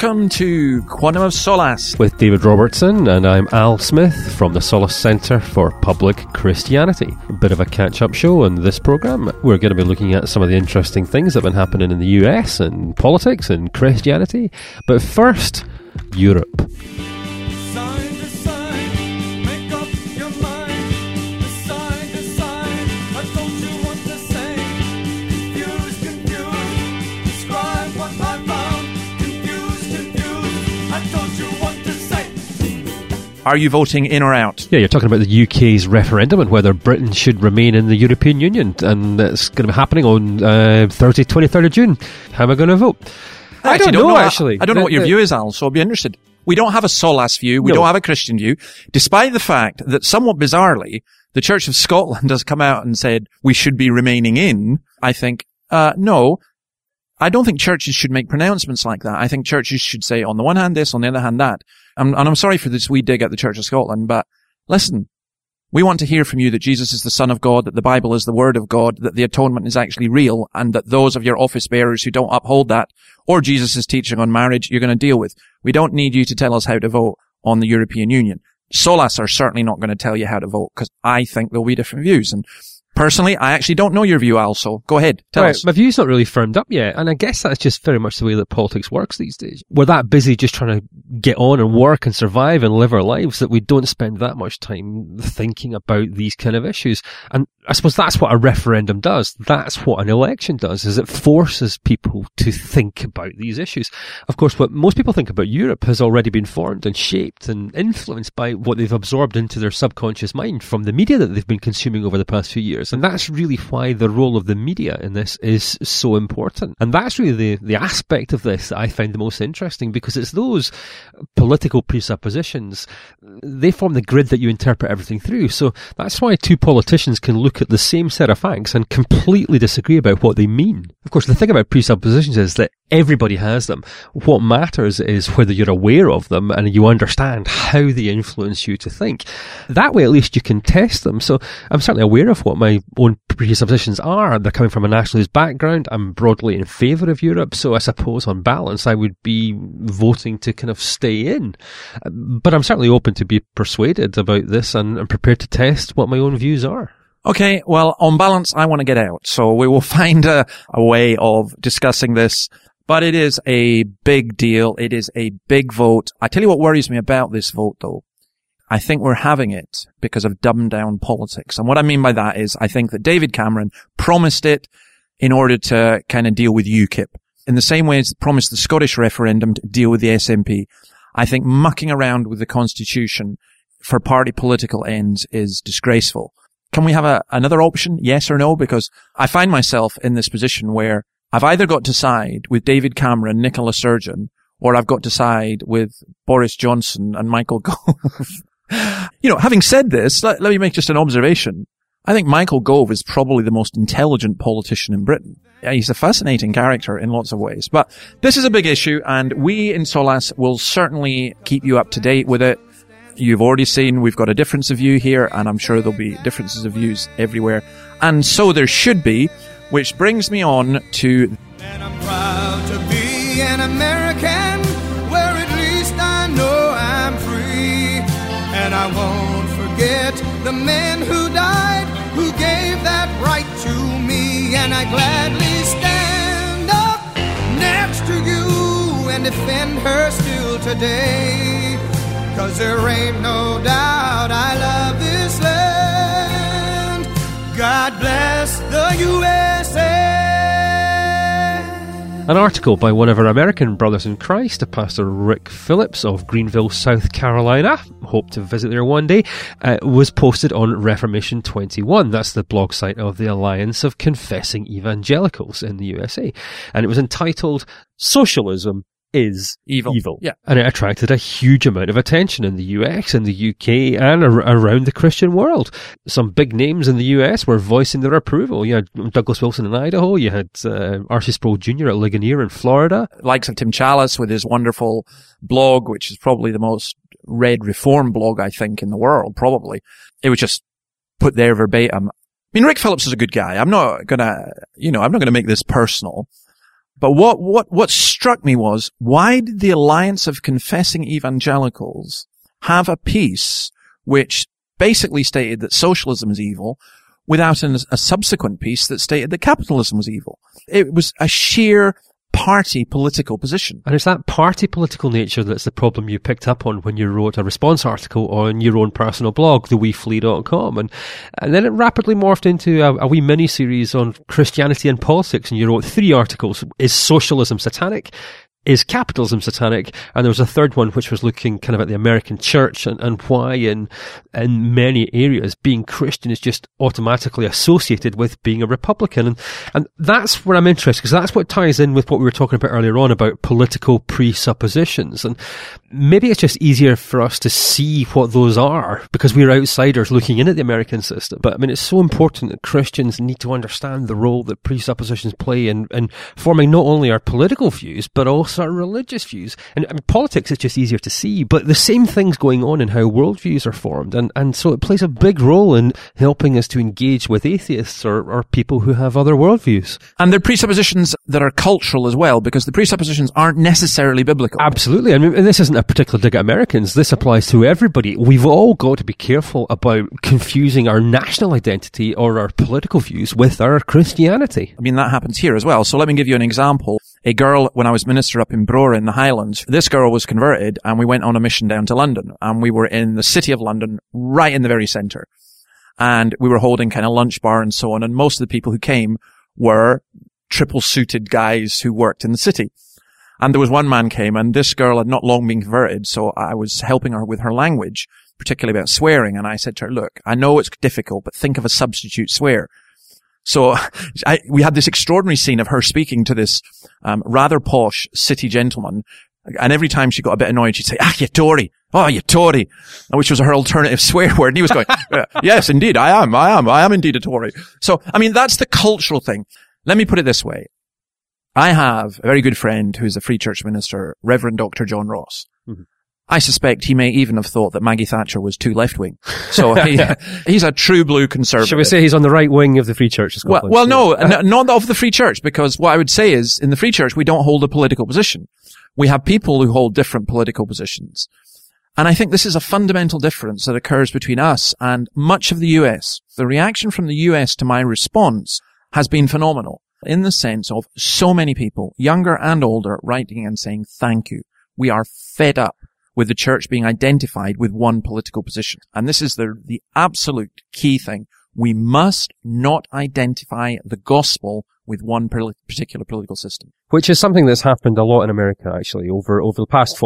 Welcome to Quantum of Solace with David Robertson, and I'm Al Smith from the Solace Centre for Public Christianity. A bit of a catch-up show in this programme. We're going to be looking at some of the interesting things that have been happening in the US and politics and Christianity. But first, Europe. Are you voting in or out? Yeah, you're talking about the UK's referendum on whether Britain should remain in the European Union, and it's going to be happening on Thursday, 23rd of June. How am I going to vote? I don't know, actually. I don't know what your view is, Al, so I'll be interested. We don't have a Solace view. We don't have a Christian view, despite the fact that, somewhat bizarrely, the Church of Scotland has come out and said we should be remaining in. I think, no. I don't think churches should make pronouncements like that. I think churches should say, on the one hand this, on the other hand that. And I'm sorry for this wee dig at the Church of Scotland, but listen, we want to hear from you that Jesus is the Son of God, that the Bible is the Word of God, that the atonement is actually real, and that those of your office bearers who don't uphold that, or Jesus' teaching on marriage, you're going to deal with. We don't need you to tell us how to vote on the European Union. Solace are certainly not going to tell you how to vote, because I think there'll be different views. And personally, I actually don't know your view, Al, so go ahead, tell us. My view's not really firmed up yet, and I guess that's just very much the way that politics works these days. We're that busy just trying to get on and work and survive and live our lives that we don't spend that much time thinking about these kind of issues. And I suppose that's what a referendum does. That's what an election does, is it forces people to think about these issues. Of course, what most people think about Europe has already been formed and shaped and influenced by what they've absorbed into their subconscious mind from the media that they've been consuming over the past few years. And that's really why the role of the media in this is so important. And that's really the aspect of this that I find the most interesting, because it's those political presuppositions, they form the grid that you interpret everything through. So that's why two politicians can look at the same set of facts and completely disagree about what they mean. Of course, the thing about presuppositions is that everybody has them. What matters is whether you're aware of them and you understand how they influence you to think. That way, at least, you can test them. So I'm certainly aware of what my own presuppositions are. They're coming from a nationalist background. I'm broadly in favour of Europe. So I suppose on balance, I would be voting to kind of stay in. But I'm certainly open to be persuaded about this and prepared to test what my own views are. Okay, well, on balance, I want to get out. So we will find a way of discussing this. But it is a big deal. It is a big vote. I tell you what worries me about this vote, though. I think we're having it because of dumbed down politics. And what I mean by that is I think that David Cameron promised it in order to kind of deal with UKIP. In the same way as promised the Scottish referendum to deal with the SNP. I think mucking around with the Constitution for party political ends is disgraceful. Can we have another option? Yes or no? Because I find myself in this position where I've either got to side with David Cameron, Nicola Sturgeon, or I've got to side with Boris Johnson and Michael Gove. You know, having said this, let me make just an observation. I think Michael Gove is probably the most intelligent politician in Britain. Yeah, he's a fascinating character in lots of ways. But this is a big issue, and we in Solace will certainly keep you up to date with it. You've already seen we've got a difference of view here, and I'm sure there'll be differences of views everywhere. And so there should be, which brings me on to... And I'm proud to be an American, where at least I know I'm free. And I won't forget the men who died, who gave that right to me. And I gladly stand up next to you and defend her still today. 'Cause there ain't no doubt I love this land. God bless the USA. An article by one of our American brothers in Christ, Pastor Rick Phillips of Greenville, South Carolina, hope to visit there one day, was posted on Reformation 21. That's the blog site of the Alliance of Confessing Evangelicals in the USA. And it was entitled, Socialism is Evil. Yeah. And it attracted a huge amount of attention in the US, in the UK, and around the Christian world. Some big names in the US were voicing their approval. You had Douglas Wilson in Idaho, you had R.C. Sproul Jr. at Ligonier in Florida. Likes of Tim Challis with his wonderful blog, which is probably the most read reform blog, I think, in the world, probably. It was just put there verbatim. I mean, Rick Phillips is a good guy. I'm not gonna make this personal. But what struck me was, why did the Alliance of Confessing Evangelicals have a piece which basically stated that socialism is evil without a subsequent piece that stated that capitalism was evil? It was a sheer party political position. And it's that party political nature that's the problem you picked up on when you wrote a response article on your own personal blog, theweeflea.com. And then it rapidly morphed into a wee mini-series on Christianity and politics, and you wrote 3 articles. Is socialism satanic? Is capitalism satanic? And there was a third one which was looking kind of at the American church and why in many areas being Christian is just automatically associated with being a Republican. And that's where I'm interested, because that's what ties in with what we were talking about earlier on about political presuppositions. And maybe it's just easier for us to see what those are because we're outsiders looking in at the American system. But I mean, it's so important that Christians need to understand the role that presuppositions play in forming not only our political views, but also our religious views. And I mean, politics is just easier to see, but the same thing's going on in how worldviews are formed. And so it plays a big role in helping us to engage with atheists or people who have other worldviews. And they're presuppositions that are cultural as well, because the presuppositions aren't necessarily biblical. Absolutely. I mean, and this isn't a particular dig at Americans. This applies to everybody. We've all got to be careful about confusing our national identity or our political views with our Christianity. I mean, that happens here as well. So let me give you an example. A girl, when I was minister up in Brora in the Highlands, this girl was converted and we went on a mission down to London, and we were in the city of London, right in the very centre. And we were holding kind of lunch bar and so on. And most of the people who came were triple suited guys who worked in the city. And there was one man came, and this girl had not long been converted. So I was helping her with her language, particularly about swearing. And I said to her, look, I know it's difficult, but think of a substitute swear. So we had this extraordinary scene of her speaking to this rather posh city gentleman, and every time she got a bit annoyed, she'd say, you Tory. Oh, you Tory, which was her alternative swear word. And he was going, yes, indeed, I am indeed a Tory. So, I mean, that's the cultural thing. Let me put it this way. I have a very good friend who's a Free Church minister, Reverend Dr. John Ross. Mm-hmm. I suspect he may even have thought that Maggie Thatcher was too left-wing. So he's a true blue conservative. Shall we say he's on the right wing of the Free Church of Scotland? Well, no, not of the Free Church, because what I would say is, in the Free Church, we don't hold a political position. We have people who hold different political positions. And I think this is a fundamental difference that occurs between us and much of the US. The reaction from the US to my response has been phenomenal, in the sense of so many people, younger and older, writing and saying, thank you. We are fed up with the church being identified with one political position. And this is the absolute key thing. We must not identify the gospel with one particular political system. Which is something that's happened a lot in America, actually, over the past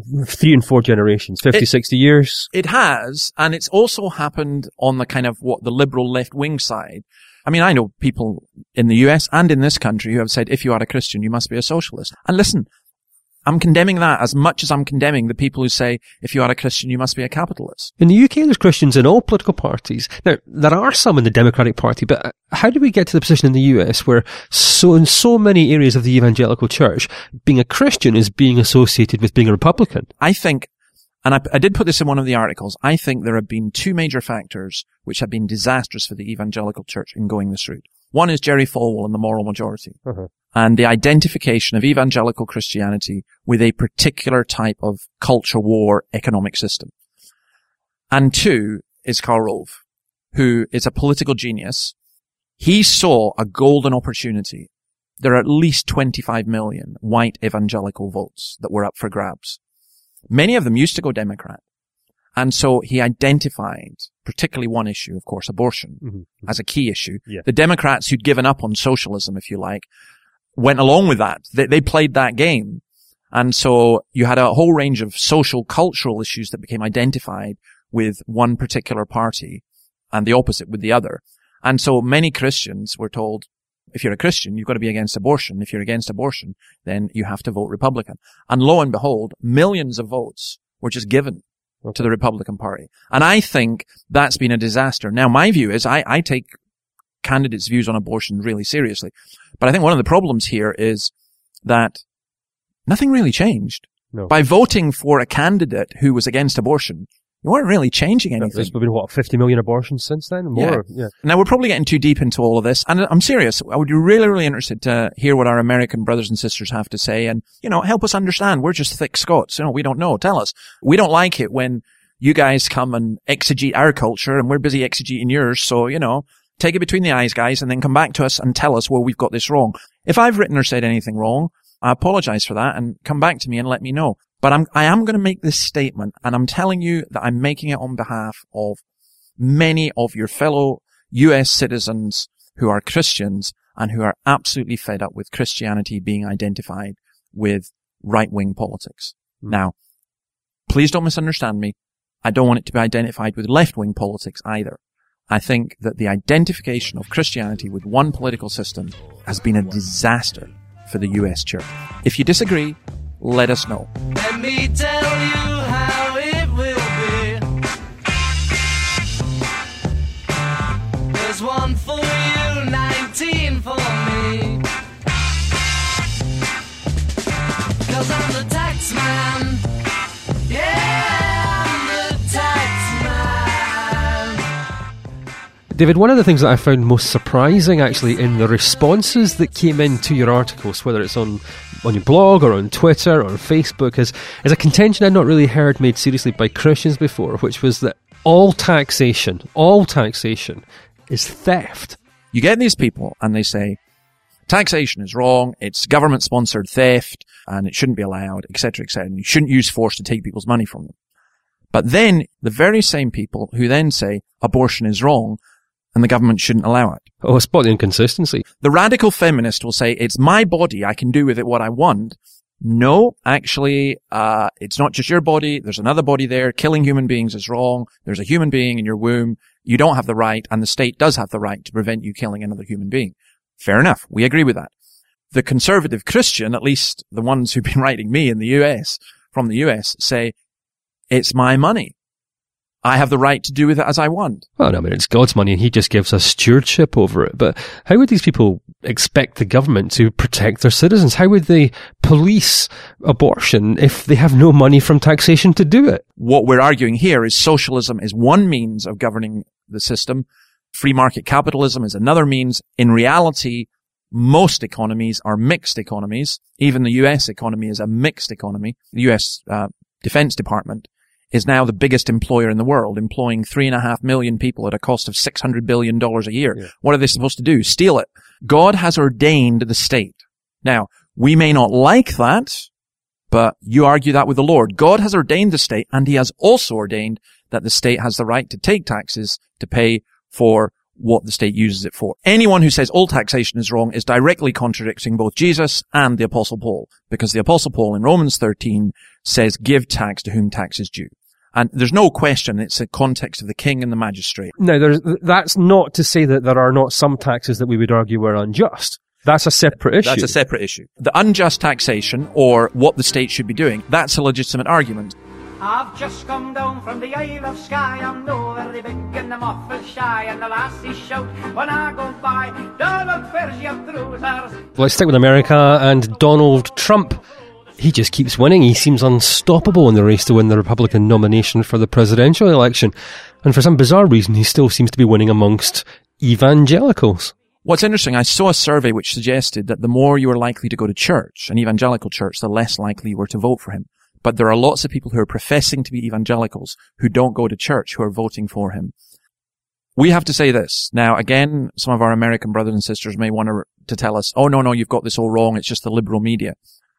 3 and 4 generations, 50, 60 years. It has, and it's also happened on the kind of the liberal left-wing side. I mean, I know people in the US and in this country who have said, if you are a Christian, you must be a socialist. And listen, I'm condemning that as much as I'm condemning the people who say, if you are a Christian, you must be a capitalist. In the UK, there's Christians in all political parties. Now, there are some in the Democratic Party, but how do we get to the position in the US where in so many areas of the evangelical church, being a Christian is being associated with being a Republican? I think, and I did put this in one of the articles, I think there have been 2 major factors which have been disastrous for the evangelical church in going this route. One is Jerry Falwell and the moral majority. Uh-huh. And the identification of evangelical Christianity with a particular type of culture war economic system. And 2 is Karl Rove, who is a political genius. He saw a golden opportunity. There are at least 25 million white evangelical votes that were up for grabs. Many of them used to go Democrat. And so he identified particularly one issue, of course, abortion, as a key issue. Yeah. The Democrats who'd given up on socialism, if you like, went along with that. They played that game. And so you had a whole range of social, cultural issues that became identified with one particular party and the opposite with the other. And so many Christians were told, if you're a Christian, you've got to be against abortion. If you're against abortion, then you have to vote Republican. And lo and behold, millions of votes were just given to the Republican Party. And I think that's been a disaster. Now, my view is I take candidates' views on abortion really seriously. But I think one of the problems here is that nothing really changed. No. By voting for a candidate who was against abortion, You weren't really changing anything. There's been, 50 million abortions since then? More? Yeah. Now, we're probably getting too deep into all of this, and I'm serious. I would be really, really interested to hear what our American brothers and sisters have to say, and, help us understand. We're just thick Scots. We don't know. Tell us. We don't like it when you guys come and exegete our culture, and we're busy exegeting yours, so, take it between the eyes, guys, and then come back to us and tell us where we've got this wrong. If I've written or said anything wrong, I apologize for that, and come back to me and let me know. But I am going to make this statement, and I'm telling you that I'm making it on behalf of many of your fellow US citizens who are Christians and who are absolutely fed up with Christianity being identified with right-wing politics. Now, please don't misunderstand me. I don't want it to be identified with left-wing politics either. I think that the identification of Christianity with one political system has been a disaster for the US church. If you disagree, let us know. Let me tell you how it will be. There's one for you, 19 for me. 'Cause I'm the tax man. Yeah, I'm the tax man. David, one of the things that I found most surprising actually in the responses that came into your articles, whether it's on your blog or on Twitter or on Facebook, is a contention I'd not really heard made seriously by Christians before, which was that all taxation is theft. You get these people and they say, taxation is wrong, it's government-sponsored theft, and it shouldn't be allowed, etc., etc., and you shouldn't use force to take people's money from them. But then, the very same people who then say abortion is wrong, and the government shouldn't allow it. Oh, spot the inconsistency. The radical feminist will say, it's my body, I can do with it what I want. No, actually, it's not just your body, there's another body there, killing human beings is wrong, there's a human being in your womb, you don't have the right, and the state does have the right to prevent you killing another human being. Fair enough, we agree with that. The conservative Christian, at least the ones who've been writing me in the US, from the US, say, it's my money. I have the right to do with it as I want. Well, I mean, it's God's money and he just gives us stewardship over it. But how would these people expect the government to protect their citizens? How would they police abortion if they have no money from taxation to do it? What we're arguing here is socialism is one means of governing the system. Free market capitalism is another means. In reality, most economies are mixed economies. Even the US economy is a mixed economy. The US Defense Department is now the biggest employer in the world, employing 3.5 million people at a cost of $600 billion a year. Yeah. What are they supposed to do? Steal it. God has ordained the state. Now, we may not like that, but you argue that with the Lord. God has ordained the state, and he has also ordained that the state has the right to take taxes to pay for what the state uses it for. Anyone who says all taxation is wrong is directly contradicting both Jesus and the Apostle Paul, because the Apostle Paul in Romans 13 says, give tax to whom tax is due. And there's no question it's the context of the king and the magistrate. Now, that's not to say that there are not some taxes that we would argue were unjust. That's a separate issue. That's a separate issue. The unjust taxation, or what the state should be doing, that's a legitimate argument. I've just come down from the Isle of Skye. I'm no very big and I'm awful shy, and the lassies shout when I go by, Donald, where's your trousers? Let's stick with America and Donald Trump. He just keeps winning. He seems unstoppable in the race to win the Republican nomination for the presidential election. And for some bizarre reason, he still seems to be winning amongst evangelicals. What's interesting, I saw a survey which suggested that the more you were likely to go to church, an evangelical church, the less likely you were to vote for him. But there are lots of people who are professing to be evangelicals who don't go to church who are voting for him. We have to say this. Now, again, some of our American brothers and sisters may want to tell us, oh, no, you've got this all wrong. It's just the liberal media.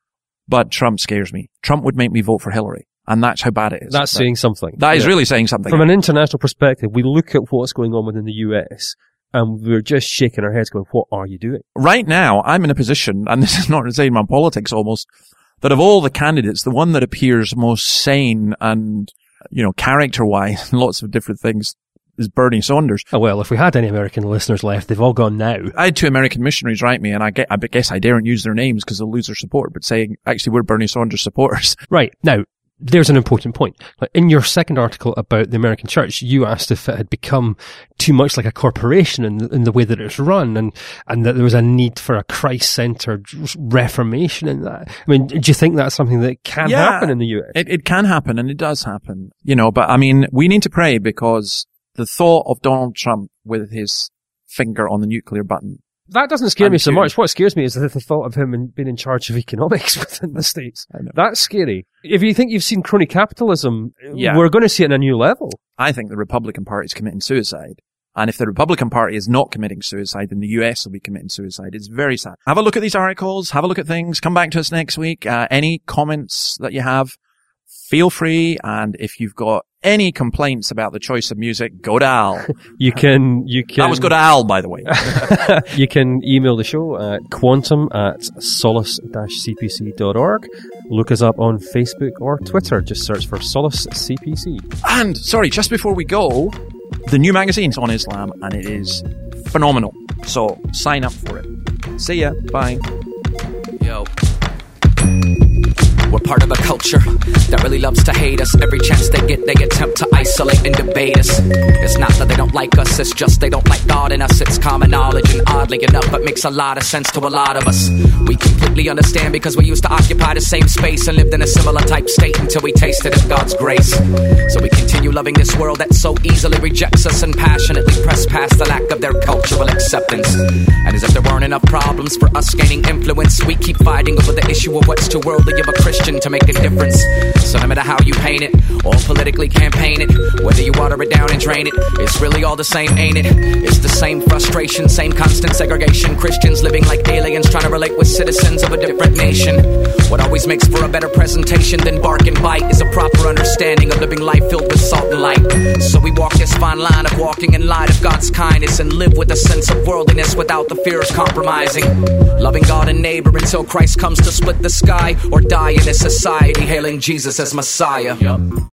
But Trump scares me. Trump would make me vote for Hillary. And that's how bad it is. That's saying something. That is really saying something. From an international perspective, we look at what's going on within the US and we're just shaking our heads going, what are you doing? Right now, I'm in a position, and this is not saying my politics almost, that of all the candidates, the one that appears most sane and, character-wise, lots of different things, is Bernie Sanders. Oh, well, if we had any American listeners left, they've all gone now. I had 2 American missionaries write me, and I guess I daren't use their names because they'll lose their support, but saying, actually, we're Bernie Sanders supporters. Right. Now, there's an important point. Like in your second article about the American church, you asked if it had become too much like a corporation in the way that it's run, and that there was a need for a Christ-centered reformation in that. I mean, do you think that's something that can happen in the US? It can happen, and it does happen. But I mean, we need to pray, because the thought of Donald Trump with his finger on the nuclear button, that doesn't scare me so much. What scares me is the thought of him being in charge of economics within the States. That's scary. If you think you've seen crony capitalism, we're going to see it at a new level. I think the Republican Party is committing suicide. And if the Republican Party is not committing suicide, then the US will be committing suicide. It's very sad. Have a look at these articles. Have a look at things. Come back to us next week. Any comments that you have, feel free. And if you've got any complaints about the choice of music, go to Al. You can. That was go to Al, by the way. You can email the show at quantum@solace-cpc.org. Look us up on Facebook or Twitter. Just search for Solace CPC. And, sorry, just before we go, the new magazine's on Islam, and it is phenomenal. So, sign up for it. See ya. Bye. Yo. We're part of a culture that really loves to hate us. Every chance they get, they attempt to isolate and debate us. It's not that they don't like us, it's just they don't like God in us. It's common knowledge, and oddly enough, it makes a lot of sense to a lot of us. We completely understand because we used to occupy the same space and lived in a similar type state until we tasted of God's grace. So we continue loving this world that so easily rejects us and passionately press past the lack of their cultural acceptance. And as if there weren't enough problems for us gaining influence, we keep fighting over the issue of what's too worldly of a Christian to make a difference. So no matter how you paint it or politically campaign it, whether you water it down and drain it, it's really all the same, ain't it? It's the same frustration, same constant segregation. Christians living like aliens trying to relate with citizens of a different nation. What always makes for a better presentation than bark and bite is a proper understanding of living life filled with salt and light. So we walk this fine line of walking in light of God's kindness and live with a sense of worldliness without the fear of compromising. Loving God and neighbor until Christ comes to split the sky, or die in this society hailing Jesus as Messiah.